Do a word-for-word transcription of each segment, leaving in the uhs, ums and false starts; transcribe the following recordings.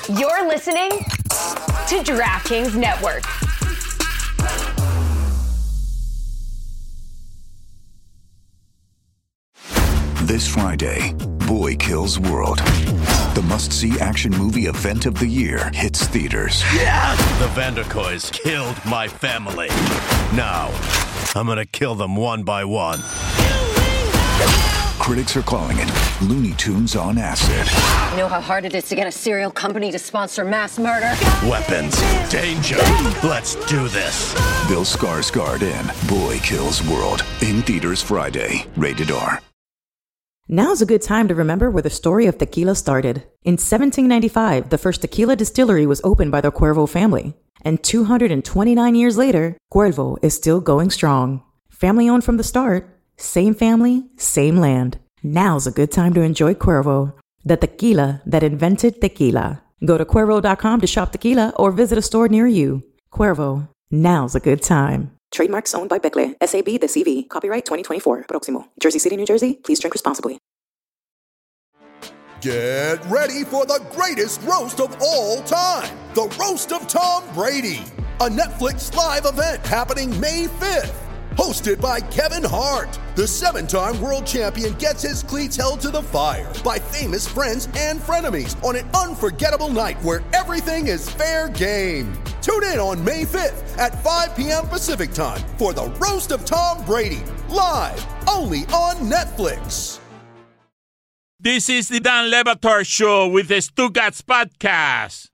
You're listening to DraftKings Network. This Friday, Boy Kills World. The must-see action movie event of the year hits theaters. Yeah! The Vanderkoys killed my family. Now, I'm gonna kill them one by one. Critics are calling it Looney Tunes on acid. You know how hard it is to get a serial company to sponsor mass murder? Weapons, danger, let's do this. Bill Skarsgård in Boy Kills World. In theaters Friday. Rated R. Now's a good time to remember where the story of tequila started. In seventeen ninety-five, the first tequila distillery was opened by the Cuervo family. And two hundred twenty-nine years later, Cuervo is still going strong. Family owned from the start. Same family, same land. Now's a good time to enjoy Cuervo, the tequila that invented tequila. Go to Cuervo dot com to shop tequila or visit a store near you. Cuervo, now's a good time. Trademarks owned by Becle, S A B de C V. Copyright twenty twenty-four. Proximo. Jersey City, New Jersey. Please drink responsibly. Get ready for the greatest roast of all time. The Roast of Tom Brady. A Netflix live event happening May fifth. Hosted by Kevin Hart. The seven-time world champion gets his cleats held to the fire by famous friends and frenemies on an unforgettable night where everything is fair game. Tune in on May fifth at five p.m. Pacific time for the Roast of Tom Brady. Live only on Netflix. This is the Dan Le Batard Show with the Stugats Podcast.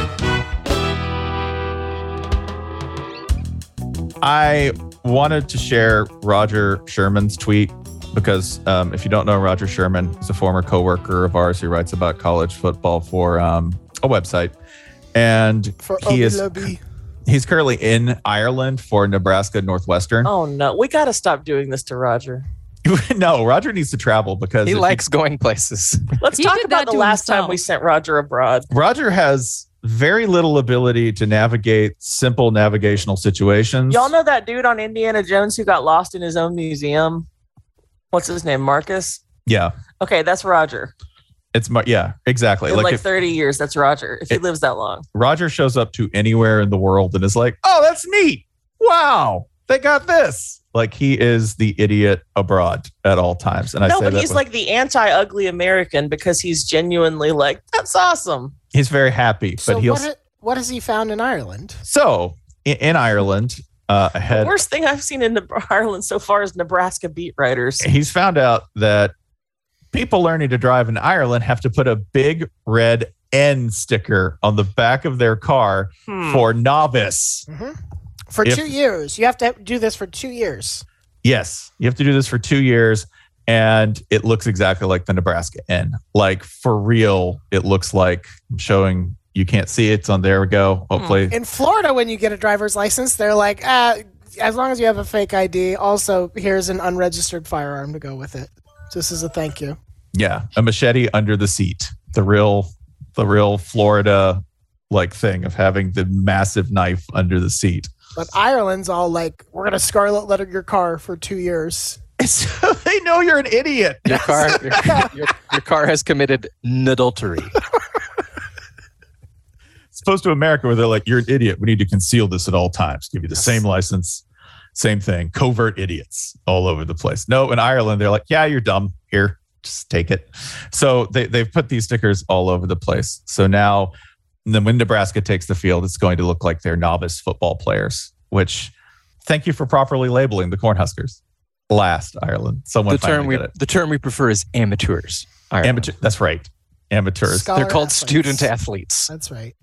I wanted to share Roger Sherman's tweet because um, if you don't know Roger Sherman, he's a former coworker of ours who writes about college football for um, a website. And for he is Obi he's currently in Ireland for Nebraska Northwestern. Oh, no. We got to stop doing this to Roger. No, Roger needs to travel because he likes he, going places. Let's he talk about the last himself. time we sent Roger abroad. Roger has very little ability to navigate simple navigational situations. Y'all know that dude on Indiana Jones who got lost in his own museum? What's his name? Marcus? Yeah. Okay, that's Roger. It's Mar- yeah, exactly. In like, like if, thirty years, that's Roger. If he it, lives that long. Roger shows up to anywhere in the world and is like, oh, that's neat. Wow, they got this. Like he is the idiot abroad at all times. And I no, say but that he's with, like the anti-ugly American because he's genuinely like, that's awesome. He's very happy. So but he'll. What, ha- what has he found in Ireland? So in, in Ireland, uh, ahead. The worst thing I've seen in Ireland so far is Nebraska beat writers. He's found out that people learning to drive in Ireland have to put a big red N sticker on the back of their car hmm. for novice. Mm-hmm. For if, two years. You have to do this for two years. Yes. You have to do this for two years. And it looks exactly like the Nebraska N. Like, for real, it looks like I'm showing. You can't see it. It's on. There we go. Hopefully. In Florida, when you get a driver's license, they're like, ah, as long as you have a fake I D, also, here's an unregistered firearm to go with it. This is a thank you. Yeah. A machete under the seat. The real, the real Florida like thing of having the massive knife under the seat. But Ireland's all like, we're going to scarlet letter your car for two years. So they know you're an idiot. Your car, your, your, your car has committed adultery. As opposed to America where they're like, you're an idiot. We need to conceal this at all times. Give you the yes. same license, same thing. Covert idiots all over the place. No, in Ireland, they're like, yeah, you're dumb. Here, just take it. So they, they've put these stickers all over the place. So now... And then when Nebraska takes the field, it's going to look like they're novice football players, which thank you for properly labeling the Cornhuskers. Last, Ireland. Someone the term we it. The term we prefer is amateurs. Ireland. Amateur. That's right. Amateurs. Scholar They're called athletes. student athletes. That's right.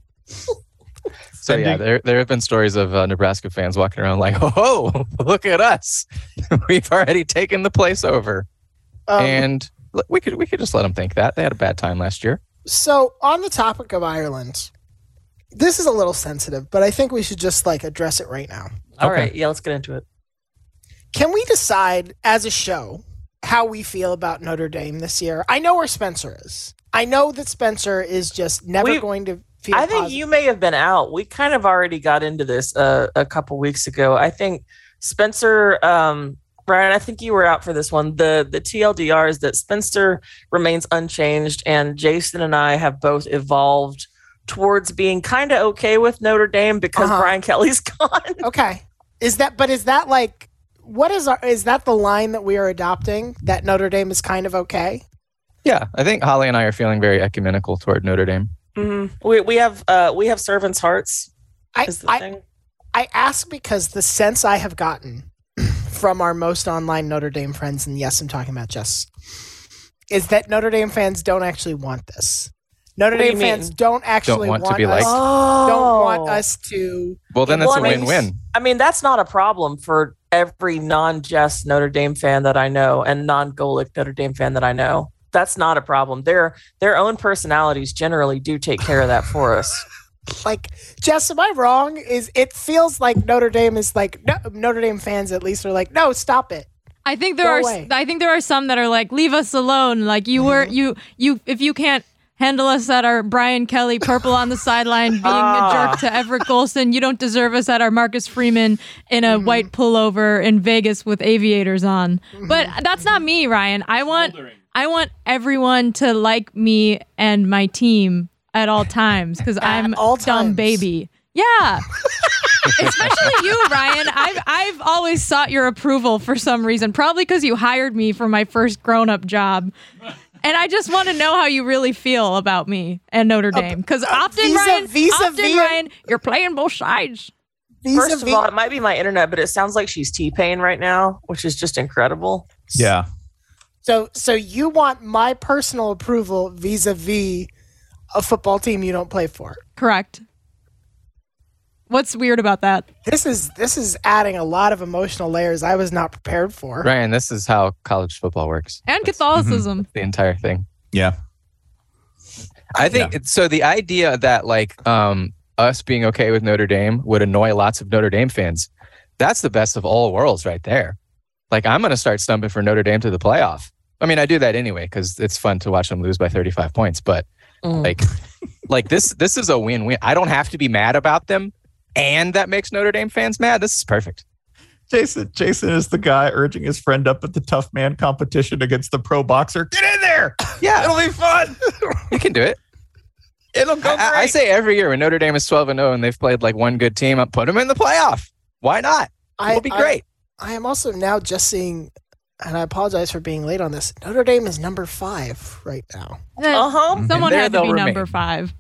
So yeah, there there have been stories of uh, Nebraska fans walking around like, oh, look at us. We've already taken the place over. Um, and we could we could just let them think that. They had a bad time last year. So on the topic of Ireland, this is a little sensitive, but I think we should just like address it right now. All okay. right. Yeah, let's get into it. Can we decide as a show how we feel about Notre Dame this year? I know where Spencer is. I know that Spencer is just never we, going to feel I think positive. you may have been out. We kind of already got into this uh, a couple weeks ago. I think Spencer... Um, Brian, I think you were out for this one. The the T L D R is that Spencer remains unchanged, and Jason and I have both evolved towards being kind of okay with Notre Dame because Uh-huh. Brian Kelly's gone. Okay. Is that, but is that like, what is our, is that the line that we are adopting, that Notre Dame is kind of okay? Yeah, I think Holly and I are feeling very ecumenical toward Notre Dame. Mm-hmm. We we have uh, we have servants' hearts. I, is the I, thing. I ask because the sense I have gotten from our most online Notre Dame friends, and yes, I'm talking about Jess, is that Notre Dame fans don't actually want this. Notre What do Dame you fans mean? don't actually want want, to be us, liked? don't want Oh. us to. Well, then that's Well, a I mean- win-win. I mean, that's not a problem for every non-Jess Notre Dame fan that I know and non-Golic Notre Dame fan that I know. That's not a problem. Their their own personalities generally do take care of that for us. Like, Jess, am I wrong? Is it feels like Notre Dame is like no, Notre Dame fans at least are like, no, stop it. I think there Go are. away. I think there are some that are like, leave us alone. Like you were, you, you. If you can't handle us at our Brian Kelly purple on the sideline, being Ah. a jerk to Everett Golson, you don't deserve us at our Marcus Freeman in a Mm-hmm. white pullover in Vegas with aviators on. But that's not me, Ryan. I want, I want everyone to like me and my team at all times because I'm all dumb times. baby. Yeah. Especially you, Ryan. I've I've always sought your approval for some reason. Probably because you hired me for my first grown-up job. And I just want to know how you really feel about me and Notre Dame. Because often, vis-a- Ryan, vis-a-vis- often, Ryan, you're playing both sides. First of Vis-a-vis- all, it might be my internet, but it sounds like she's T-Pain right now, which is just incredible. Yeah. So, so you want my personal approval vis-a-vis a football team you don't play for? Correct. What's weird about that? This is this is adding a lot of emotional layers I was not prepared for. Ryan, this is how college football works. And Catholicism. The entire thing. Yeah. I think it's, so. The idea that like um, us being okay with Notre Dame would annoy lots of Notre Dame fans. That's the best of all worlds, right there. Like I'm going to start stumping for Notre Dame to the playoff. I mean, I do that anyway because it's fun to watch them lose by thirty-five points. But Mm. like, like this, this is a win-win. I don't have to be mad about them, and that makes Notre Dame fans mad. This is perfect. Jason, Jason is the guy urging his friend up at the tough man competition against the pro boxer. Get in there. Yeah, It'll be fun. you can do it. It'll go great. I, I say every year when Notre Dame is twelve and oh and they've played like one good team, I put them in the playoff. Why not? I- It'll be I- great. I am also now just seeing, and I apologize for being late on this. Notre Dame is number five right now. Uh-huh. Someone there had to they'll be remain. number five.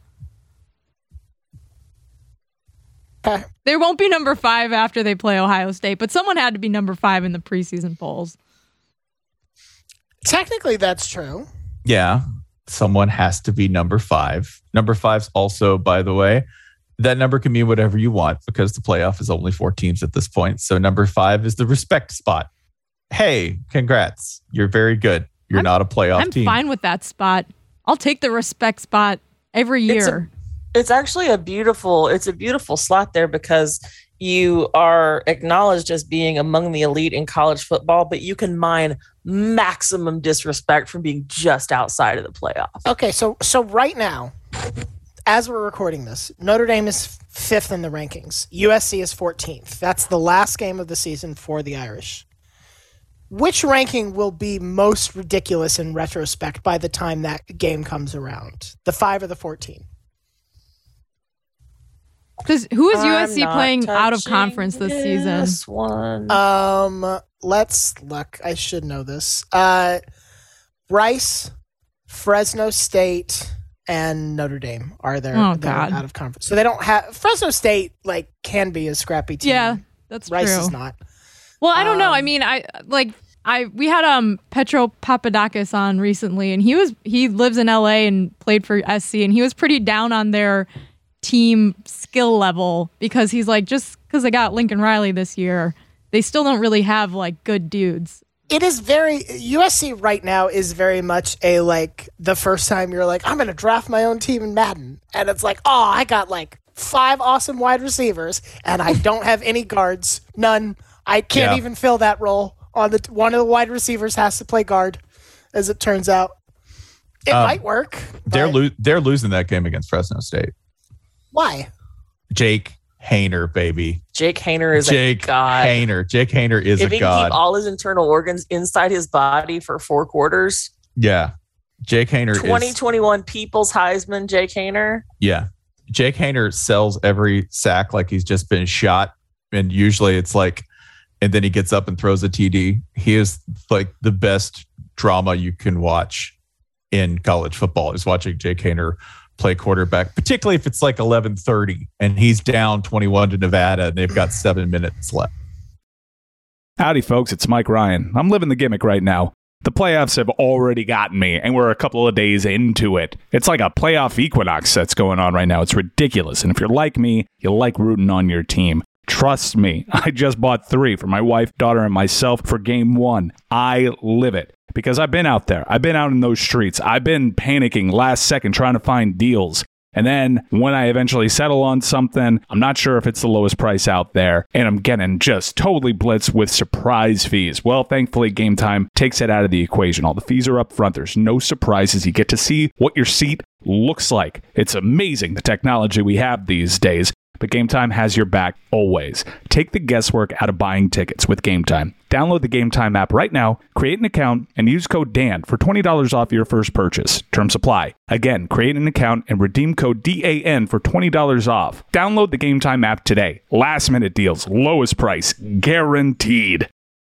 Okay. There won't be number five after they play Ohio State, but someone had to be number five in the preseason polls. Technically, that's true. Yeah. Someone has to be number five. Number five's also, by the way, that number can mean whatever you want because the playoff is only four teams at this point. So number five is the respect spot. Hey, congrats. You're very good. You're I'm- not a playoff I'm team. fine with that spot. I'll take the respect spot every It's a- year. It's actually a beautiful, it's a beautiful slot there because you are acknowledged as being among the elite in college football, but you can mine maximum disrespect from being just outside of the playoff. Okay, so so right now, as we're recording this, Notre Dame is fifth in the rankings. U S C is fourteenth. That's the last game of the season for the Irish. Which ranking will be most ridiculous in retrospect by the time that game comes around? The five or the fourteen? Because who is U S I'm C not playing out of touching conference this season? this one. Um, let's look. I should know this. Uh, Rice, Fresno State, and Notre Dame are there Oh, they're God. out of conference. So they don't have Fresno State. Like can be a scrappy team. Yeah, that's Rice true. is not. Well, I don't know. I Um, mean, I like I we had um Petro Papadakis on recently, and he was he lives in L A and played for S C, and he was pretty down on their team skill level because he's like, just because they got Lincoln Riley this year, they still don't really have like good dudes. It is very U S C right now is very much a like the first time you're like I'm gonna draft my own team in Madden, and it's like oh I got like five awesome wide receivers and I don't have any guards, none. I can't Yeah. even fill that role. On the one of the wide receivers has to play guard, as it turns out. It Um, might work. They're but lo- they're losing that game against Fresno State. why? Jake Hayner, baby. Jake Hayner is Jake a god. Hayner. Jake Hayner is if a he can god. keep all his internal organs inside his body for four quarters, yeah. Jake Hayner twenty is twenty-one People's Heisman, Jake Hayner. yeah. Jake Haener sells every sack like he's just been shot. And usually it's like, and then he gets up and throws a T D. He is like the best drama you can watch in college football is watching Jake Haener play quarterback, particularly if it's like eleven thirty and he's down twenty-one to Nevada and they've got seven minutes left. Howdy, folks. It's Mike Ryan. I'm living the gimmick right now. The playoffs have already gotten me, and we're a couple of days into it. It's like a playoff equinox that's going on right now. It's ridiculous. And if you're like me, you like rooting on your team. Trust me, I just bought three for my wife, daughter, and myself for game one. I live it because I've been out there. I've been out in those streets. I've been panicking last second trying to find deals. And then when I eventually settle on something, I'm not sure if it's the lowest price out there, and I'm getting just totally blitzed with surprise fees. Well, thankfully, Game Time takes it out of the equation. All the fees are up front. There's no surprises. You get to see what your seat looks like. It's amazing, the technology we have these days. But Game Time has your back always. Take the guesswork out of buying tickets with Game Time. Download the Game Time app right now, create an account, and use code Dan for twenty dollars off your first purchase. Terms apply. Again, create an account and redeem code D A N for twenty dollars off. Download the Game Time app today. Last minute deals, lowest price, guaranteed.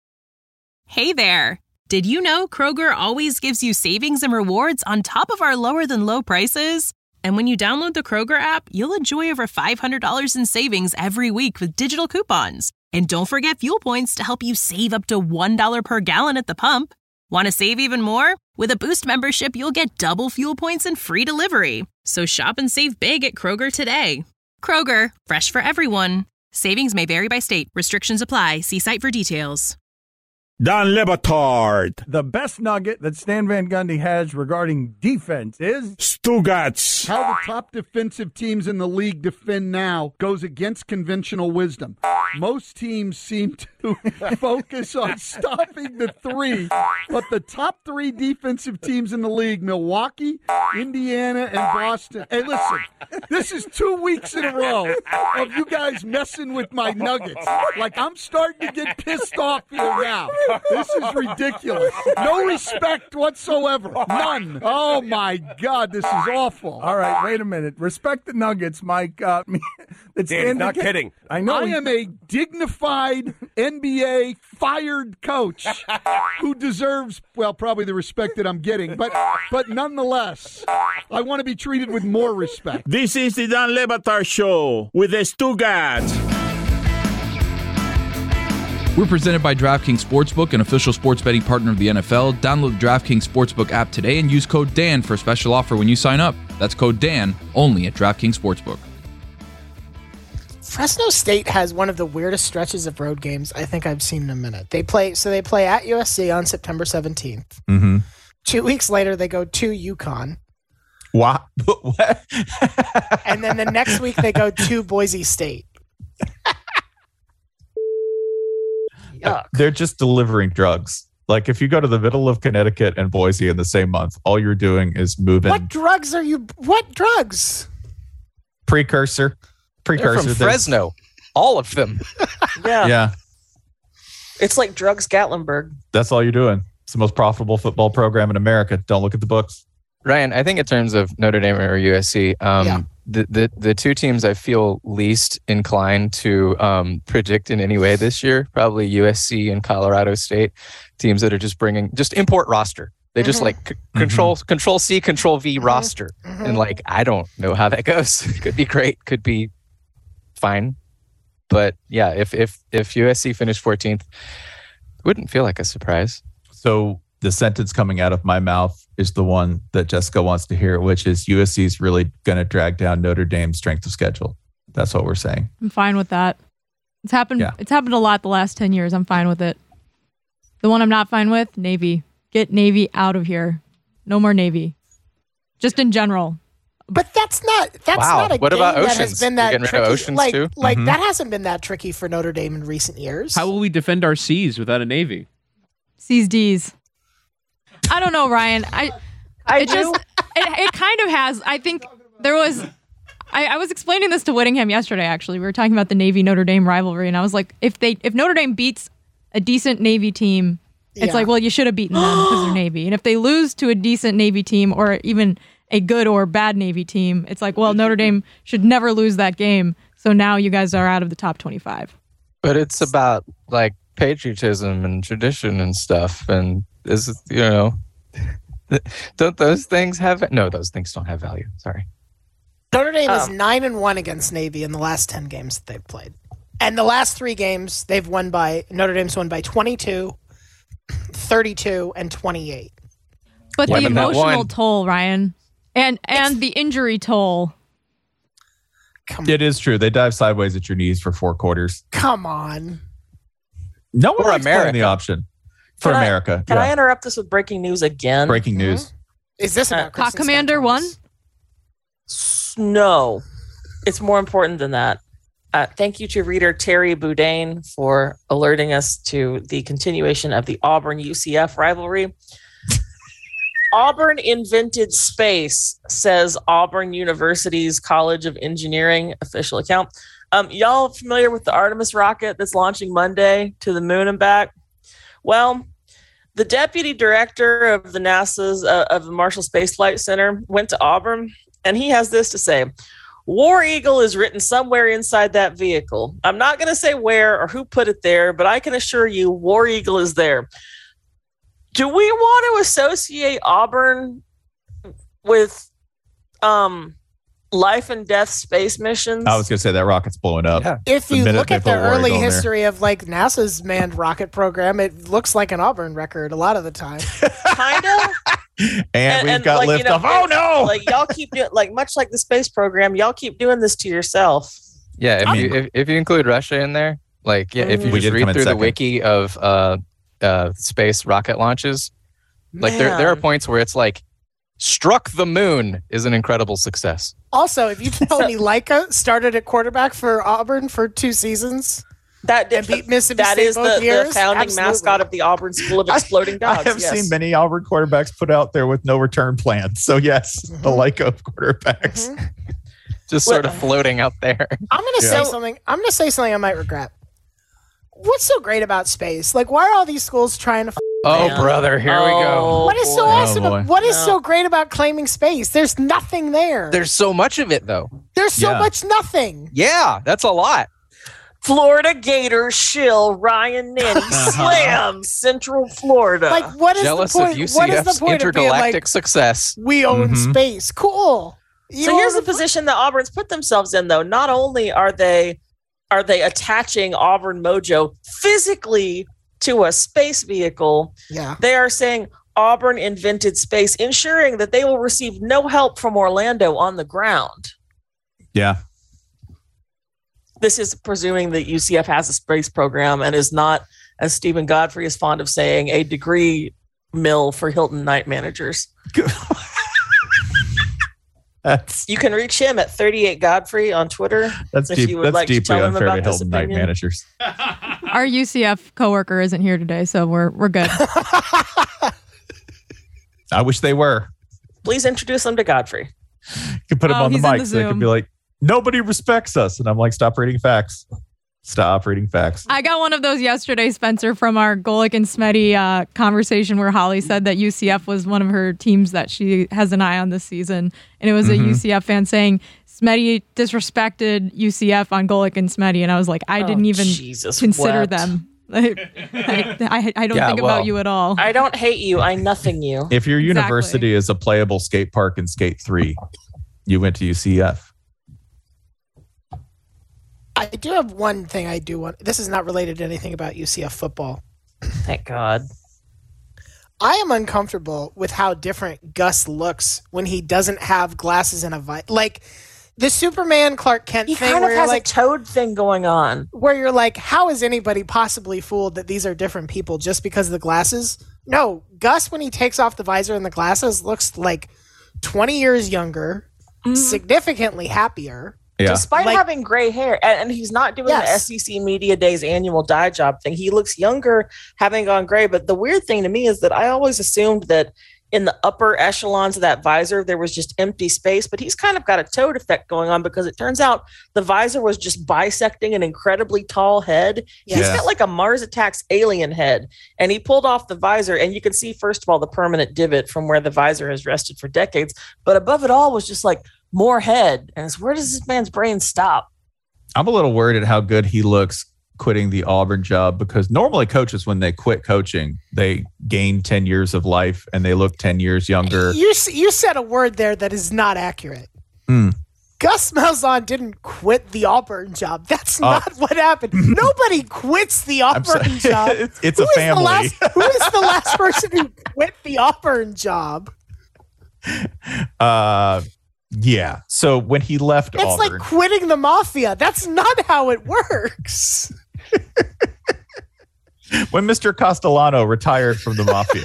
Hey there. Did you know Kroger always gives you savings and rewards on top of our lower than low prices? And when you download the Kroger app, you'll enjoy over five hundred dollars in savings every week with digital coupons. And don't forget fuel points to help you save up to one dollar per gallon at the pump. Want to save even more? With a Boost membership, you'll get double fuel points and free delivery. So shop and save big at Kroger today. Kroger, fresh for everyone. Savings may vary by state. Restrictions apply. See site for details. Don Le Batard. The best nugget that Stan Van Gundy has regarding defense is Stugotz. How the top defensive teams in the league defend now goes against conventional wisdom. Most teams seem to focus on stopping the three, but the top three defensive teams in the league, Milwaukee, Indiana, and Boston. Hey, listen, this is two weeks in a row of you guys messing with my Nuggets. Like, I'm starting to get pissed off here now. This is ridiculous. No respect whatsoever. None. Oh, my God. This is awful. All right, wait a minute. Respect the Nuggets, Mike. Uh, it's Dan, not kidding. I know. I am a dignified N B A fired coach who deserves, well, probably the respect that I'm getting. But but nonetheless, I want to be treated with more respect. This is the Dan Le Batard Show with the Stugotz. We're presented by DraftKings Sportsbook, an official sports betting partner of the N F L. Download the DraftKings Sportsbook app today and use code Dan for a special offer when you sign up. That's code Dan, only at DraftKings Sportsbook. Fresno State has one of the weirdest stretches of road games I think I've seen in a minute. They play, so they play at U S C on September seventeenth. Mm-hmm. Two weeks later, they go to UConn. What? What? And then the next week, they go to Boise State. Yuck. They're just delivering drugs. Like if you go to the middle of Connecticut and Boise in the same month, all you're doing is moving. What drugs are you? What drugs? Precursor. Precursor. They're from Fresno. All of them. Yeah. Yeah. It's like drugs Gatlinburg. That's all you're doing. It's the most profitable football program in America. Don't look at the books. Ryan, I think in terms of Notre Dame or U S C, um, yeah. the, the the two teams I feel least inclined to um, predict in any way this year, probably U S C and Colorado State, teams that are just bringing, just import roster. They mm-hmm. just like c- control, mm-hmm. control C, control V mm-hmm. roster. Mm-hmm. And like, I don't know how that goes. Could be great, could be fine. But yeah, if if if U S C finished fourteenth, it wouldn't feel like a surprise. So the sentence coming out of my mouth is the one that Jessica wants to hear, which is U S C is really going to drag down Notre Dame's strength of schedule. That's what we're saying. I'm fine with that. It's happened. Yeah. It's happened a lot the last ten years. I'm fine with it. The one I'm not fine with, Navy. Get Navy out of here. No more Navy. Just in general. But that's not. That's wow. not a what game about that Oceans? has been that You're getting tricky. rid of Oceans like, too? like mm-hmm. that hasn't been that tricky for Notre Dame in recent years. How will we defend our seas without a Navy? C's D's. I don't know, Ryan. I, I it do. just, it, it kind of has. I think there was, I, I was explaining this to Whittingham yesterday, actually. We were talking about the Navy-Notre Dame rivalry, and I was like, if they, if Notre Dame beats a decent Navy team, it's Yeah. like, well, you should have beaten them because they're Navy. And if they lose to a decent Navy team or even a good or bad Navy team. It's like, well, Notre Dame should never lose that game. So now you guys are out of the top twenty-five. But it's about like patriotism and tradition and stuff. And is, you know, don't those things have, no, those things don't have value. Sorry. Notre Dame Um, is nine and one against Navy in the last ten games that they've played. And the last three games they've won by, Notre Dame's won by twenty-two, thirty-two, and twenty-eight. But Yeah, the but that emotional one- toll, Ryan, and and the injury toll. It is true. They dive sideways at your knees for four quarters. Come on. No one For likes playing America. the option. For Can I- America. Can yeah. I interrupt this with breaking news again? Breaking news. Is this about Hawk Commander one? S- No, it's more important than that. Uh, thank you to reader Terry Boudin for alerting us to the continuation of the Auburn-U C F rivalry. Auburn invented space, says Auburn University's College of Engineering official account. Um, y'all familiar with the Artemis rocket that's launching Monday to the moon and back? Well, the deputy director of the NASA's uh, of the Marshall Space Flight Center went to Auburn, and he has this to say. War Eagle is written somewhere inside that vehicle. I'm not going to say where or who put it there, but I can assure you War Eagle is there. Do we want to associate Auburn with um, life and death space missions? I was going to say that rocket's blowing up. If The you minute look they at the put War early Eagle in there. history of like NASA's manned rocket program, it looks like an Auburn record a lot of the time. Kind of. And, we've got like, you know, liftoff. Oh, no. Like y'all keep doing, like much like the space program, y'all keep doing this to yourself. Yeah, if you if, if you include Russia in there, like yeah, if you We just did come read in through the second. wiki of uh, uh, space rocket launches, like there there are Man. points where it's like struck the moon is an incredible success. Also, if you tell me Leica started at quarterback for Auburn for two seasons, That and beat Mississippi that State is the, both the years, founding absolutely. mascot of the Auburn School of Exploding Dogs. I have yes. seen many Auburn quarterbacks put out there with no return plan. So, yes, the Leica of quarterbacks. Just sort of floating out there. I'm going to say Yeah. something. I'm going to say something I might regret. What's so great about space? Like, why are all these schools trying to? F- Oh, Man. brother, here we go. Oh, what is so boy. awesome? Oh, boy. What is No. so great about claiming space? There's nothing there. There's so much of it, though. There's so Yeah. much nothing. Yeah, that's a lot. Florida Gators shill Ryan Nanny slam Central Florida. Like, what is Jealous the point? of U C What is F's the point of being intergalactic like, success. we own Mhm. space? Cool. You so here's own the position that Auburn's put themselves in, though. Not only are they are they attaching Auburn Mojo physically to a space vehicle, Yeah. they are saying Auburn invented space, ensuring that they will receive no help from Orlando on the ground. Yeah. This is presuming that U C F has a space program and is not, as Stephen Godfrey is fond of saying, a degree mill for Hilton night managers. That's You can reach him at thirty-eight Godfrey on Twitter. that's if deep. you would That's like to deeply tell him unfair to about this Hilton night opinion. managers. Our U C F coworker isn't here today, so we're we're good. I wish they were. Please introduce them to Godfrey. You could put them Oh, on the he's in mic the so they could Zoom. be like, nobody respects us. And I'm like, stop reading facts. Stop reading facts. I got one of those yesterday, Spencer, from our Golick and Smetty uh, conversation where Holly said that U C F was one of her teams that she has an eye on this season. And it was Mhm. a U C F fan saying Smetty disrespected U C F on Golick and Smetty. And I was like, I Oh, didn't even Jesus consider wept. them. Like, I, I, I don't Yeah, think well, about you at all. I don't hate you. I nothing you. If your Exactly. university is a playable skate park in Skate three, you went to U C F. I do have one thing I do want. This is not related to anything about U C F football. Thank God. I am uncomfortable with how different Gus looks when he doesn't have glasses and a vi- like the Superman Clark Kent He thing kind of where you're has like a toad thing going on. where you're like, how is anybody possibly fooled that these are different people just because of the glasses? No, Gus when he takes off the visor and the glasses looks like twenty years younger, significantly happier. Yeah. Despite Like- having gray hair, and, and he's not doing Yes. the S E C Media Days annual dye job thing. He looks younger having gone gray. But the weird thing to me is that I always assumed that in the upper echelons of that visor, there was just empty space, but he's kind of got a Toad effect going on because it turns out the visor was just bisecting an incredibly tall head. He's Yeah. got like a Mars Attacks alien head, and he pulled off the visor, and you can see, first of all, the permanent divot from where the visor has rested for decades, but above it all was just like more head. And it's, where does this man's brain stop? I'm a little worried at how good he looks quitting the Auburn job, because normally coaches, when they quit coaching, they gain ten years of life and they look ten years younger. You s- you said a word there that is not accurate. Mm. Gus Malzahn didn't quit the Auburn job. That's Uh, not what happened. Nobody quits the Auburn sorry. job. It's- it's Who a is the family. last- who is the last person who quit the Auburn job? Uh, yeah. So when he left It's Auburn, like quitting the mafia. That's not how it works. when Mister Castellano retired from the mafia.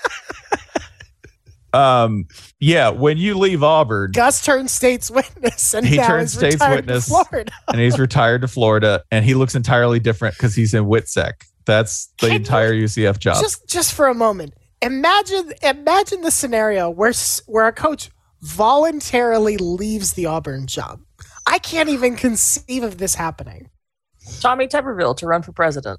um, yeah, when you leave Auburn, Gus turned state's witness, and he now turned is state's retired witness, to Florida. and he's retired to Florida, and he looks entirely different because he's in WITSEC. That's the Can entire U C F job. Just just for a moment, imagine imagine the scenario where s- where a coach voluntarily leaves the Auburn job. I can't even conceive of this happening. Tommy Tuberville to run for president.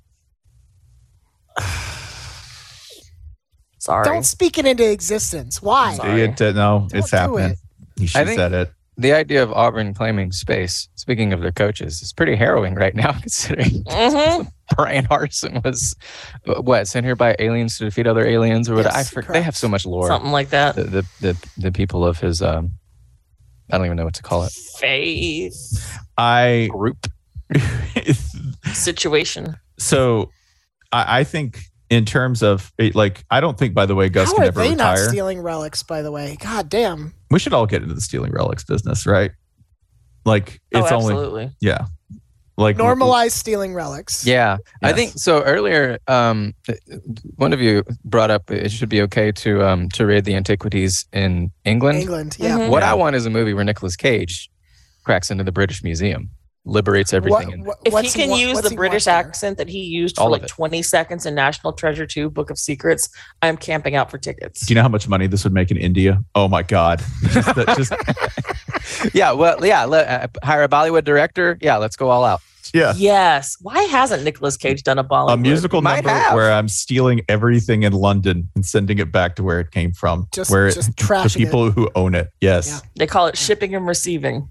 Sorry. Don't speak it into existence. Why? It, uh, no, it's do happening. it. You should I have think said it. the idea of Auburn claiming space, speaking of their coaches, is pretty harrowing right now, considering Mm-hmm. Brian Harsin was, what, sent here by aliens to defeat other aliens or what? Yes, I for, correct. They have so much lore. Something like that. The, the, the, the people of his, um, I don't even know what to call it. Faith I group situation. So I, I think in terms of it, like, I don't think, by the way, Gus How can are ever they not retire. stealing relics, by the way? God damn. We should all get into the stealing relics business, right? Like, Oh, it's only, absolutely. yeah. Like, Normalize stealing relics. Yeah, I Yes. think so. Earlier, um, one of you brought up it should be okay to um, to raid the antiquities in England. England, yeah. Mm-hmm. What Yeah. I want is a movie where Nicolas Cage cracks into the British Museum, liberates everything. What- in what- If he what's can wa- use what's the he British want there? accent that he used for All of like it. twenty seconds in National Treasure two, Book of Secrets, I'm camping out for tickets. do you know how much money this would make in India? Oh my God. Just, the, just yeah, well, yeah, let, uh, hire a Bollywood director. Yeah, let's go all out. yeah. Yes. Why hasn't Nicolas Cage done a Bollywood? A musical Might number have. where I'm stealing everything in London and sending it back to where it came from. Just- where it- just the trashing people who own it. Yes. Yeah. They call it shipping and receiving.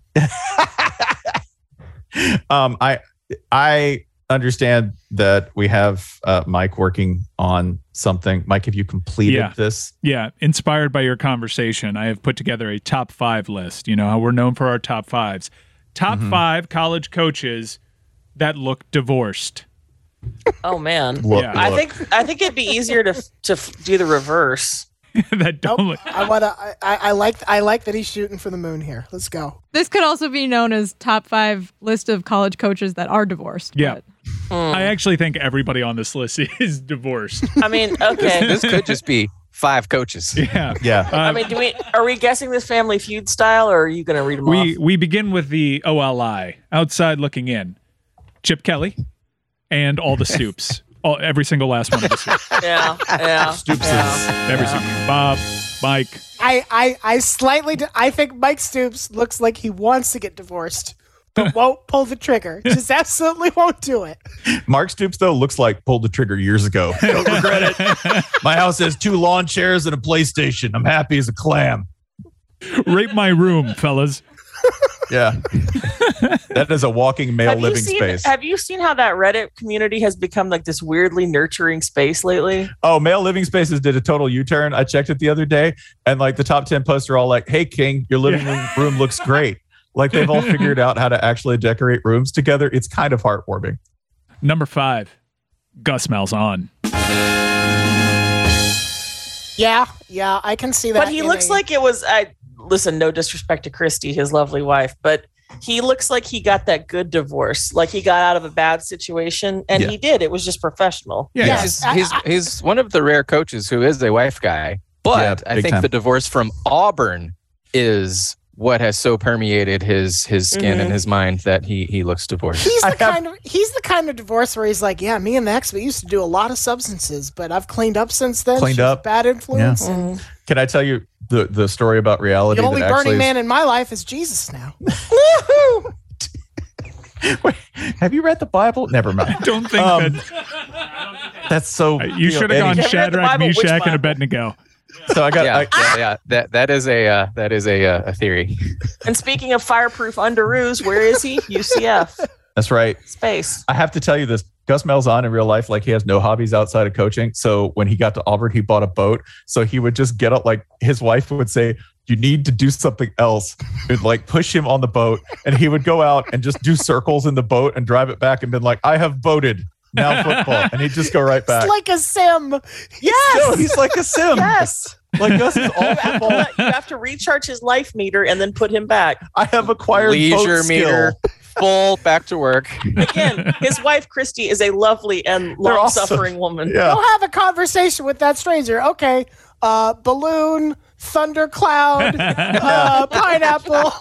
um, I I understand that we have uh, Mike working on something. Mike, have you completed Yeah. this? Yeah, inspired by your conversation, I have put together a top five list. You know how we're known for our top fives. Top Mhm. five college coaches that look divorced. Oh man. Look, Yeah. I look. think I think it'd be easier to to f- do the reverse. that don't look. I wanna. I, I, I like. I like that he's shooting for the moon here. Let's go. This could also be known as top five list of college coaches that are divorced. Yeah. but- I actually think everybody on this list is divorced. I mean, okay. This could just be five coaches. Yeah. Yeah. I Um, mean, do we are we guessing this Family Feud style, or are you going to read them we off? we begin with the O L I, outside looking in. Chip Kelly and all the Stoops. All, every single last one of the Stoops. Yeah, yeah. Stoops yeah. Every single Bob, Mike. I. I. I slightly. d- I think Mike Stoops looks like he wants to get divorced, but won't pull the trigger. Just absolutely won't do it. Mark Stoops, though, looks like pulled the trigger years ago. Don't regret it. My house has two lawn chairs and a PlayStation. I'm happy as a clam. Rape my room, fellas. Yeah. That is a walking male Have you living seen, space. Have you seen how that Reddit community has become like this weirdly nurturing space lately? Oh, male living spaces did a total U-turn. I checked it the other day, and like the top ten posts are all like, "Hey, King, your living room room looks great." Like they've all figured out how to actually decorate rooms together. It's kind of heartwarming. Number five, Gus Malzahn. Yeah. Yeah. I can see that. But he in looks a- like it was. I listen. No disrespect to Christy, his lovely wife, but he looks like he got that good divorce. Like he got out of a bad situation, and Yeah. he did. It was just professional. Yeah, he's, he's he's one of the rare coaches who is a wife guy. But Yeah, I big think time. the divorce from Auburn is what has so permeated his his skin Mhm. and his mind that he he looks divorced. He's the kind of he's the kind of divorce where he's like, yeah, me and the ex, we used to do a lot of substances, but I've cleaned up since then. Cleaned She's a up. bad influence. Yeah. and Can I tell you the, the story about reality? The only that burning actually is- man in my life is Jesus now. Have you read the Bible? Never mind. I don't think Um, that. That's so. You should have gone Shadrach, Meshach, and Abednego. So I got. yeah, I, yeah, yeah. That that is a uh, that is a uh, a theory. And speaking of fireproof underoos, where is he? U C F. That's right. Space. I have to tell you this. Gus Malzahn in real life, like he has no hobbies outside of coaching. So when he got to Auburn, he bought a boat. So he would just get up, like his wife would say, you need to do something else. It'd like push him on the boat. And he would go out and just do circles in the boat and drive it back and been like, I have boated. Now football. And he'd just go right back. It's like a sim. Yes. No, he's like a sim. Yes. Like Gus is all You have, to, you have to recharge his life meter and then put him back. I have acquired Leisure boat meter, skill. full back to work. Again, his wife Christy is a lovely and They're long-suffering awesome. woman. Yeah. Go have a conversation with that stranger. Okay. Uh, balloon, thundercloud, uh, pineapple.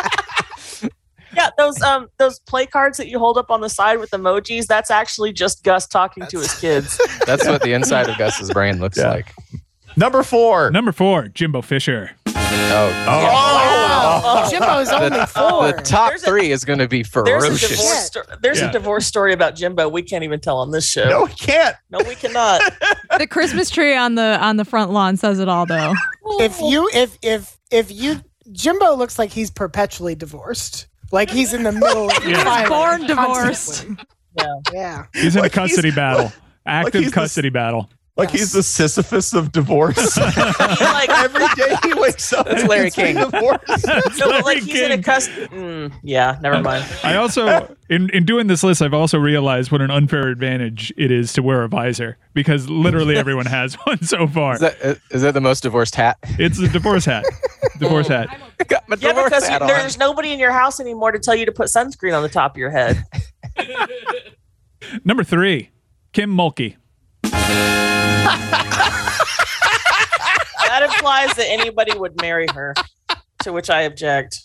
Yeah, those um those play cards that you hold up on the side with emojis, that's actually just Gus talking to his kids. That's what the inside of Gus's brain looks Yeah. like. Number four. Number four, Jimbo Fisher. Oh, Wow. Jimbo's only four. the top There's a- three is going to be There's a ferocious. divorce sto- there's Yeah. a divorce story about Jimbo we can't even tell on this show. No, he can't. No, we cannot. The Christmas tree on the on the front lawn says it all, though. If you if if if you Jimbo looks like he's perpetually divorced. Like he's in the middle of the Yeah. fight Born divorced. constantly. Yeah. Yeah. He's in Like a custody he's- battle. Active he's the- custody battle. Like he's the Sisyphus of divorce. like Every day he wakes up. That's and Larry he's being King. divorced. no, but like Larry he's in a King. custody. Mm, yeah, never mind. I also, in, in doing this list, I've also realized what an unfair advantage it is to wear a visor because literally everyone has one so far. Is that, is that the most divorced hat? It's a divorce hat. Divorce hat. I got my Yeah, divorce because you, hat on. there's nobody in your house anymore to tell you to put sunscreen on the top of your head. Number three, Kim Mulkey. That implies that anybody would marry her, to which I object.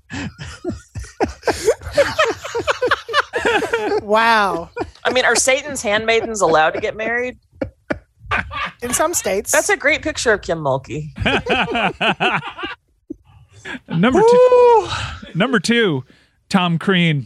Wow. I mean, are Satan's handmaidens allowed to get married? In some states. That's a great picture of Kim Mulkey. Number two, number two, Tom Crean.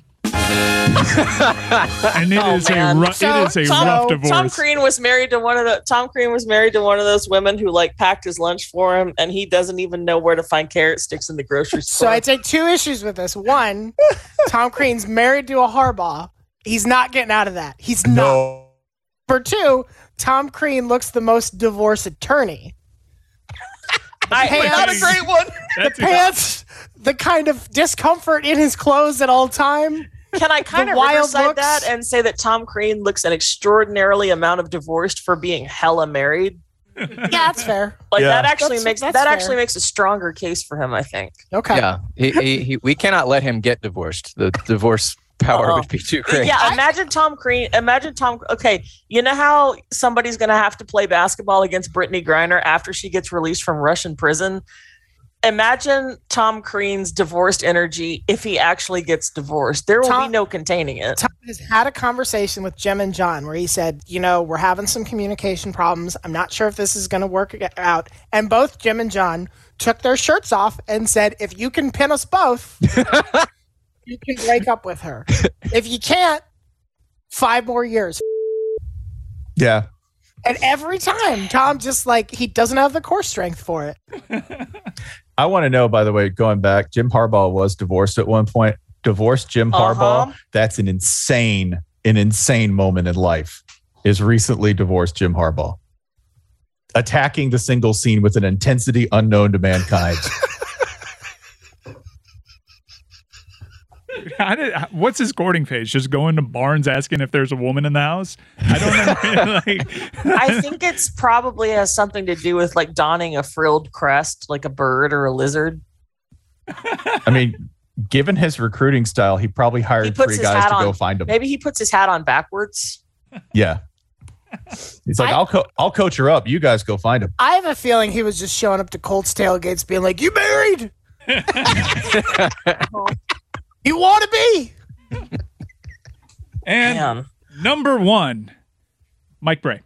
And it Oh, is man. a ru- So, it is a Tom- rough divorce. Tom Crean was married to one of the Tom Crean was married to one of those women who like packed his lunch for him, and he doesn't even know where to find carrot sticks in the grocery So store. I take two issues with this. One, Tom Crean's married to a Harbaugh. He's not getting out of that. He's not. No. For two, Tom Crean looks the most divorce attorney. I, pants- not a great one. The That's pants, the kind of discomfort in his clothes at all time. Can I kind The of wild riverside looks. that and say that Tom Crean looks an extraordinarily amount of divorced for being hella married? Yeah, that's fair. Like Yeah. that actually That's- makes that's that fair. actually makes a stronger case for him, I think. Okay. Yeah, he, he, he, we cannot let him get divorced. The divorce power Uh-oh. would be too great. Yeah, imagine Tom Crean. Imagine Tom. Okay, you know how somebody's going to have to play basketball against Brittany Griner after she gets released from Russian prison? Imagine Tom Crean's divorced energy if he actually gets divorced. There will Tom- be no containing it. Tom has had a conversation with Jim and John where he said, you know, we're having some communication problems. I'm not sure if this is going to work out. And both Jim and John took their shirts off and said, if you can pin us both, you can break up with her. If you can't, five more years. Yeah. And every time, Tom just like, he doesn't have the core strength for it. I want to know, by the way, going back, Jim Harbaugh was divorced at one point. Divorced Jim Uh-huh. Harbaugh. That's an insane, an insane moment in life. Is recently divorced Jim Harbaugh. Attacking the single scene with an intensity unknown to mankind. How did, what's his courting phase? Just going to Barnes asking if there's a woman in the house? I don't know. like, I think it's probably has something to do with like donning a frilled crest, like a bird or a lizard. I mean, given his recruiting style, he probably He hired puts three his guys hat to on. go find him. Maybe he puts his hat on backwards. Yeah. He's like, I, will co- I'll coach her up. You guys go find him. I have a feeling he was just showing up to Colts tailgates being like, you married? You want to be? And Man. number one, Mike Bray.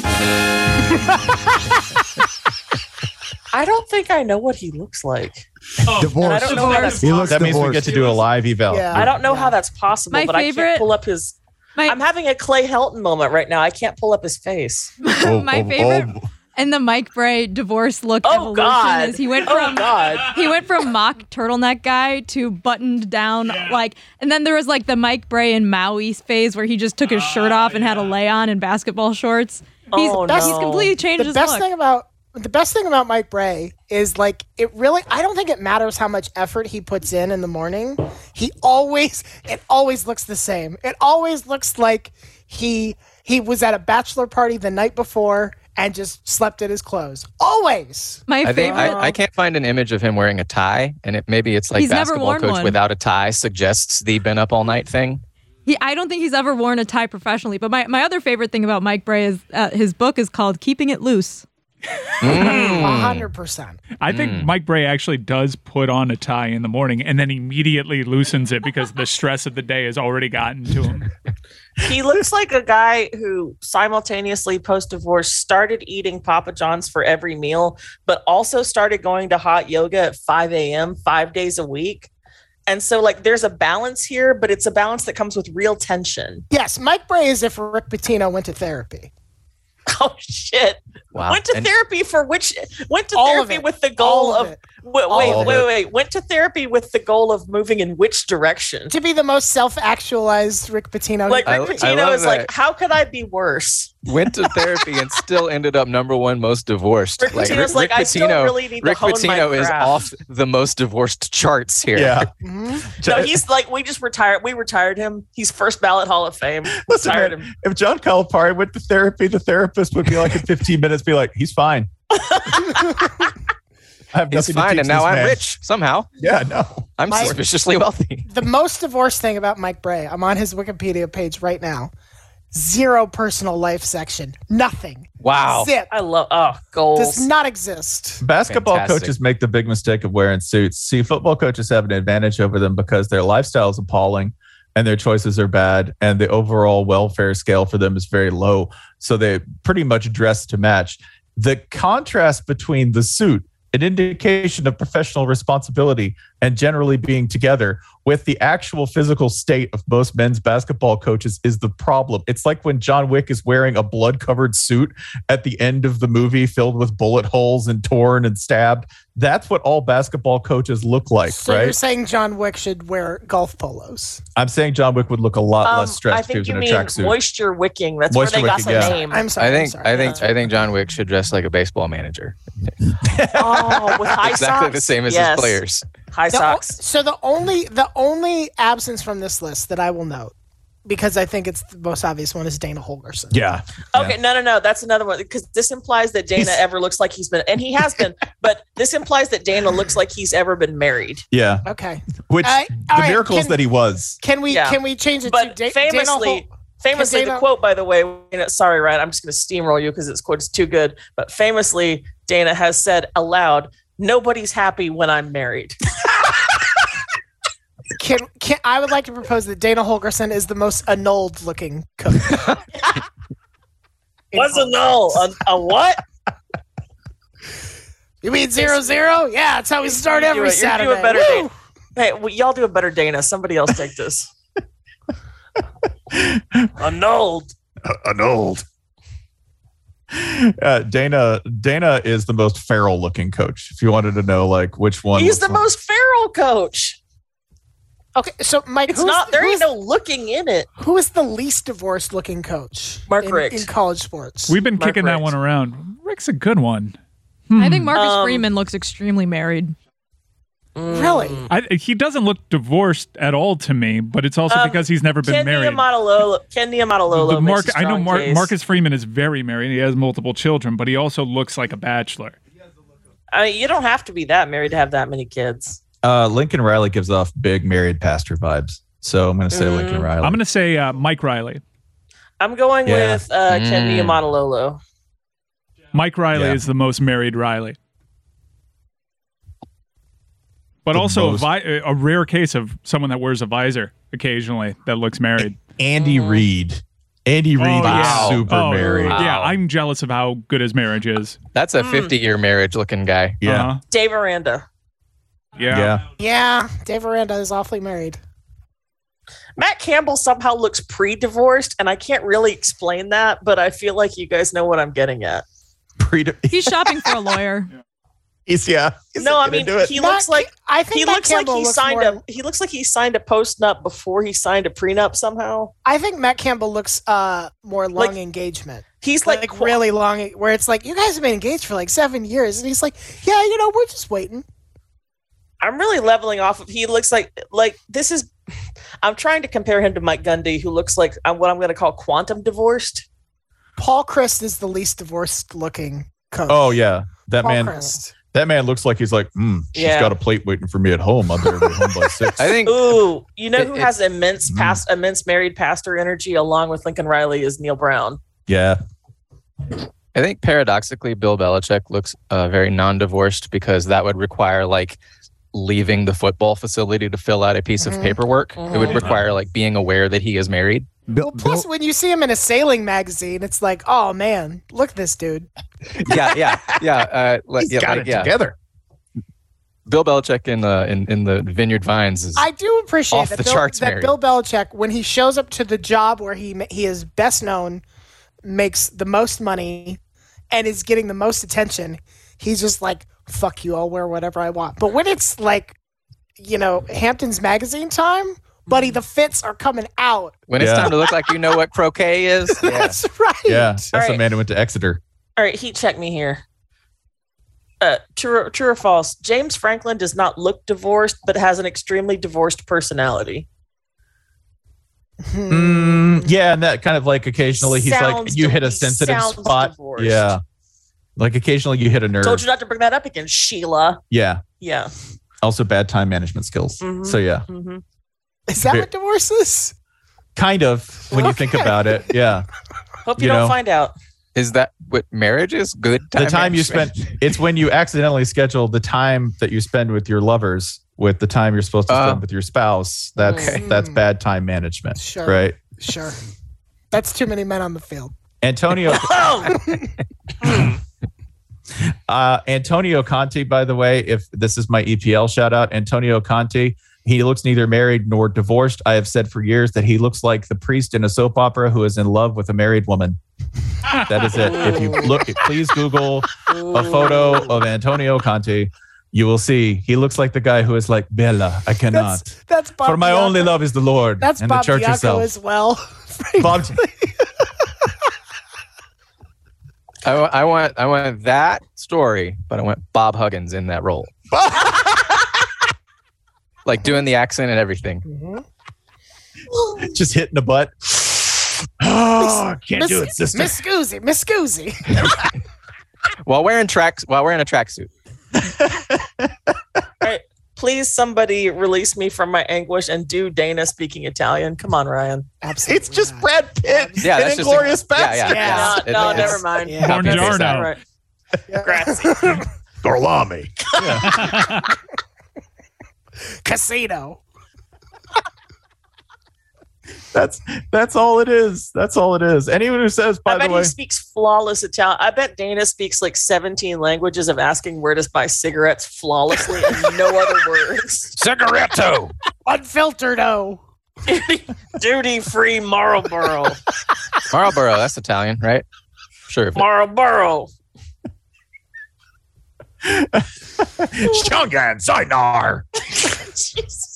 I don't think I know what he looks like. Divorce. I don't know how that's He looks, that means we divorced. get to do a live eval. Yeah. I don't know how that's possible, My but I favorite- can't pull up his. My- I'm having a Clay Helton moment right now. I can't pull up his face. Oh, My oh, favorite oh. and the Mike Bray divorce look Oh, evolution God. is he went Oh, from God. he went from mock turtleneck guy to buttoned down like, and then there was like the Mike Bray and Maui phase where he just took his shirt off and had a lay on in basketball shorts. He's Oh, he's no. completely changed The his best look. thing about the best thing about Mike Bray is like it really I don't think it matters how much effort he puts in in the morning. He always it always looks the same. It always looks like he he was at a bachelor party the night before and just slept in his clothes. Always. My I think favorite. I, I can't find an image of him wearing a tie, and it maybe it's like He's never basketball worn coach one. without a tie suggests the been up all night thing. He, I don't think he's ever worn a tie professionally. But my, my other favorite thing about Mike Bray is uh, his book is called Keeping It Loose. Mm. A hundred percent. I think Mike Bray actually does put on a tie in the morning and then immediately loosens it because the stress of the day has already gotten to him. He looks like a guy who simultaneously post-divorce started eating Papa John's for every meal, but also started going to hot yoga at five a.m. five days a week. And so, like, there's a balance here, but it's a balance that comes with real tension. Yes, Mike Bray is if Rick Pitino went to therapy. Oh, shit. Wow. Went to And- therapy for which, went to All of therapy it. with the goal All of of, it. wait, All wait, of wait, it. wait, went to therapy with the goal of moving in which direction? To be the most self-actualized Rick Pitino. Like, I- Rick I Pitino love is like, that. how could I be worse? Went to therapy and still ended up number one most divorced. Rick Pitino's like, I still really need to Rick hone my Pitino is craft. off the most divorced charts here. Yeah. No, he's like, we just retired. We retired him. He's first ballot Hall of Fame. Listen, Retired man, him. if John Calipari went to therapy, the therapist would be like in fifteen minutes, be like, he's fine. I have He's nothing to fine, teach and now this I'm man. rich somehow. Yeah, no. I'm My- suspiciously wealthy. The most divorced thing about Mike Bray, I'm on his Wikipedia page right now. Zero personal life section. Nothing. Wow. Zip. I love, oh, goals. Does not exist. Basketball Fantastic. coaches make the big mistake of wearing suits. See, football coaches have an advantage over them because their lifestyle is appalling and their choices are bad, and the overall welfare scale for them is very low. So they pretty much dress to match. The contrast between the suit, an indication of professional responsibility and generally being together, with the actual physical state of most men's basketball coaches is the problem. It's like when John Wick is wearing a blood-covered suit at the end of the movie filled with bullet holes and torn and stabbed. That's what all basketball coaches look like, So you're right? saying John Wick should wear golf polos? I'm saying John Wick would look a lot Um, less stressed I if he think was you in a mean tracksuit. moisture wicking. That's Moisture where they got wicking, the yeah. name. I'm sorry. I I'm think sorry. I think I think John Wick should dress like a baseball manager. Oh, with high exactly socks? the same as Yes. his players. High The o- socks. so the only the only absence from this list that I will note, because I think it's the most obvious one, is Dana Holgerson. Yeah. Okay, no, no, no. That's another one because this implies that Dana ever looks like he's been, and he has been, but this implies that Dana looks like he's ever been married. Yeah. Okay. Which Uh, the all right, miracle is can- that he was. Can we Yeah. can we change it But to da- famously, Dana Hol- famously, Dana- the quote, by the way, you know, sorry, Ryan, I'm just going to steamroll you because this quote is too good. But famously, Dana has said aloud, "Nobody's happy when I'm married." Can, can I would like to propose that Dana Holgerson is the most annulled looking coach. What's a null? A, a what? You mean zero zero? Yeah, that's how we start You do every it. You're Saturday. doing better, Woo! Dana. Hey, well, y'all do a better, Dana. Somebody else take this. Annulled. Annulled. Uh, Dana Dana is the most feral looking coach. If you wanted to know, like which one, He's was the one- most feral coach. Okay, so Mike, It's who's- not. There who's- ain't no looking in it. Who is the least divorced looking coach Mark in, Richt. in college sports? We've been Mark kicking that Richt. one around. Rick's a good one. I think Marcus Um, Freeman looks extremely married. Really? I, he doesn't look divorced at all to me, but it's also Um, because he's never been Ken married. Niumatalolo. Ken Niumatalolo. The makes Mark, a I know strong Mar- case. Marcus Freeman is very married. He has multiple children, but he also looks like a bachelor. I mean, you don't have to be that married to have that many kids. Uh, Lincoln Riley gives off big married pastor vibes. So I'm going to say Mm. Lincoln Riley. I'm going to say uh, Mike Riley. I'm going Yeah. with uh, Ken Mm. Niumatalolo. Mike Riley Yeah. is the most married Riley. But the also a, most- vi- a rare case of someone that wears a visor occasionally that looks married. Andy Reid. Andy Reid Oh, is yeah. super Oh, married. Yeah, I'm jealous of how good his marriage is. That's a fifty-year marriage looking guy. Yeah. Uh-huh. Dave Aranda. Yeah. Yeah. Yeah, Dave Aranda is awfully married. Matt Campbell somehow looks pre-divorced, and I can't really explain that, but I feel like you guys know what I'm getting at. Pre- He's shopping for a lawyer. He's yeah. He's no, I gonna mean do it. he Matt looks like Ca- I think he Matt looks like Campbell he looks signed more- a he looks like he signed a post-nup before he signed a prenup somehow. I think Matt Campbell looks uh more long Like, engagement. He's like, like, really long, where it's like you guys have been engaged for like seven years, and he's like, yeah, you know, we're just waiting. I'm really leveling off of. He looks like like this is. I'm trying to compare him to Mike Gundy, who looks like uh, what I'm going to call quantum divorced. Paul Christ is the least divorced looking coach. Oh yeah, that Paul man. Christ. That man looks like he's like, mm, she's Yeah. got a plate waiting for me at home. I'm there home by six. I think. Ooh, you know It- who it- has immense Mm. past, immense married pastor energy, along with Lincoln Riley, is Neil Brown. Yeah. I think paradoxically, Bill Belichick looks uh, very non-divorced because that would require like leaving the football facility to fill out a piece Mhm. of paperwork. It would Mhm. require like being aware that he is married. Bill, Plus, when you see him in a sailing magazine, it's like, oh man, look at this dude. yeah, yeah, yeah. Uh, like, He's yeah, got like, it yeah. together. Bill Belichick in the in, in the Vineyard Vines is I do appreciate off that, the Bill, charts that married. Bill Belichick, when he shows up to the job where he ma- he is best known, makes the most money, and is getting the most attention, he's just like, fuck you, I'll wear whatever I want. But when it's like, you know, Hamptons Magazine time, buddy, the fits are coming out. when it's Yeah. time to look like you know what croquet is. Yeah. That's right. Yeah. That's All the right. man who went to Exeter. All right, heat check me here. Uh, true, or- true or false? James Franklin does not look divorced, but has an extremely divorced personality. Mm, yeah, and that kind of like occasionally he's like Sounds you hit a div- sensitive sounds spot. divorced. Yeah. Like occasionally you hit a nerve. Told you not to bring that up again, Sheila. Yeah. Yeah. Also bad time management skills. Mhm. So yeah. Mm-hmm. Is that Ve- what divorce is? Kind of when you think Okay. about it. Yeah. Hope you, You don't know. find out. Is that what marriage is? Good time. the time you management? spend it's when you accidentally schedule the time that you spend with your lovers with the time you're supposed to Uh, spend with your spouse. That's Okay. that's bad time management. Sure. Right. Sure. That's too many men on the field. Antonio uh, Antonio Conte, by the way, if this is my E P L shout out, Antonio Conte, he looks neither married nor divorced. I have said for years that he looks like the priest in a soap opera who is in love with a married woman. That is it. If you look, please Google a photo of Antonio Conte. You will see he looks like the guy who is like, Bella, I cannot. That's, that's Bob For my Diaco. only love is the Lord That's and Bob the church Diaco herself. as well. Bob, I, wa- I want I want that story, but I want Bob Huggins in that role, like doing the accent and everything. Mhm. just hitting the butt. Oh, can't Miss, do it, sister. Miss Scoozy, Miss Scoozy. While wearing tracks, while wearing a tracksuit. All right, please, somebody release me from my anguish and do Dana speaking Italian. Come on, Ryan. Absolutely. It's just Brad Pitt Yeah, in that's just Inglorious a- yeah, Bastards. yeah, No, It- no, it's- never mind. Yeah. Copy and paste Buongiorno. that. All right. Yeah. Grazie. Gorlami. Casino. That's that's all it is. That's all it is. Anyone who says, by I bet the way, he speaks flawless Italian. I bet Dana speaks like seventeen languages of asking where to buy cigarettes flawlessly and no other words. Cigaretto. Unfiltered O. Duty free Marlboro. Marlboro, that's Italian, right? Sure. Marlboro. Shungan Sinar. Jesus.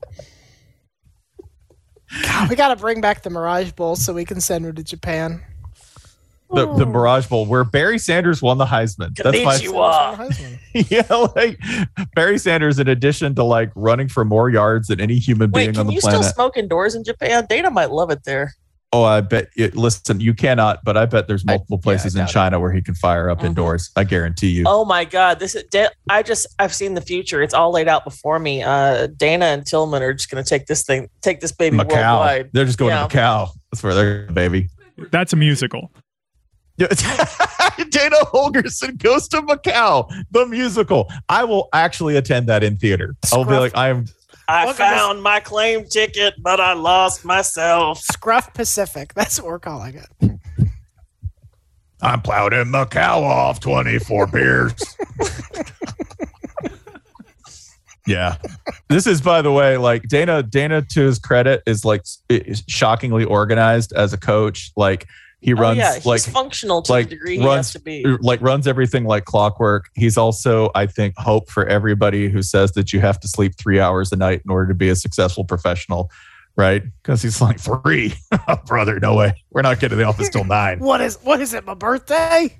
God, we got to bring back the Mirage Bowl so we can send her to Japan. The, the Mirage Bowl, where Barry Sanders won the Heisman. That's my Konnichiwa. yeah, like Barry Sanders, in addition to like running for more yards than any human Wait, being can on the you planet. still smoke indoors in Japan? Dana might love it there. Oh, I bet. It, listen, you cannot, but I bet there's multiple I- yeah, I places in doubt it. China where he can fire up Mhm. indoors. I guarantee you. Oh my God! This is. Da- I just. I've seen the future. It's all laid out before me. Uh, Dana and Tillman are just going to take this thing, take this baby Macau. worldwide. They're just going Yeah. to Macau. That's where they're going, baby. That's a musical. Dana Holgerson Goes to Macau, the musical. I will actually attend that in theater. I'll be like, I am. I found my claim ticket, but I lost myself. Scruff Pacific. That's what we're calling it. I'm plowed in Macau off twenty-four beers. Yeah. This is, by the way, like Dana, Dana to his credit is like is shockingly organized as a coach. Like he Oh, runs yeah, he's like functional to like the degree he runs, has to be. like runs everything like clockwork. He's also, I think, hope for everybody who says that you have to sleep three hours a night in order to be a successful professional. Right? Because he's like, three? Oh, brother, no way. We're not getting to the office till nine. What is what is it? My birthday?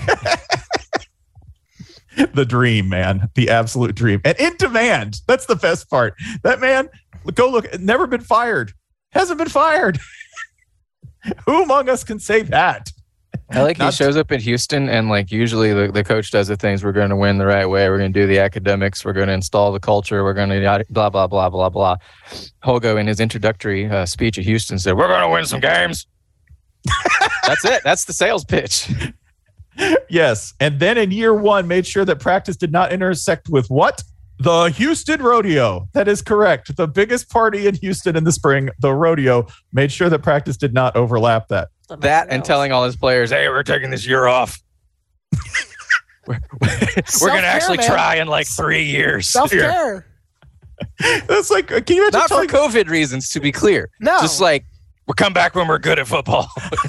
The dream, man. The absolute dream. And in demand. That's the best part. That man, go look, never been fired. Hasn't been fired. Who among us can say that? I like he Not- shows up in Houston and like usually the, the coach does the things. We're going to win the right way. We're going to do the academics. We're going to install the culture. We're going to blah, blah, blah, blah, blah. Holgo in his introductory uh, speech at Houston said, we're going to win some games. That's it. That's the sales pitch. Yes. And then in year one, made sure that practice did not intersect with what? The Houston Rodeo. That is correct. The biggest party in Houston in the spring, the rodeo, made sure that practice did not overlap that. That and telling all his players, hey, we're taking this year off. we're we're going to actually man. try in like three years. Self-care. That's like, can you imagine Not for telling- COVID reasons, to be clear. No. Just like, we'll come back when we're good at football.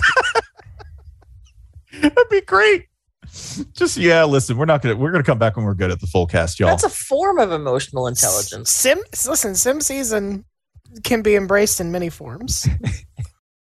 That'd be great. Just, yeah, listen, we're not going to, we're going to come back when we're good at the full cast, y'all. That's a form of emotional intelligence. Sim listen, sim season can be embraced in many forms.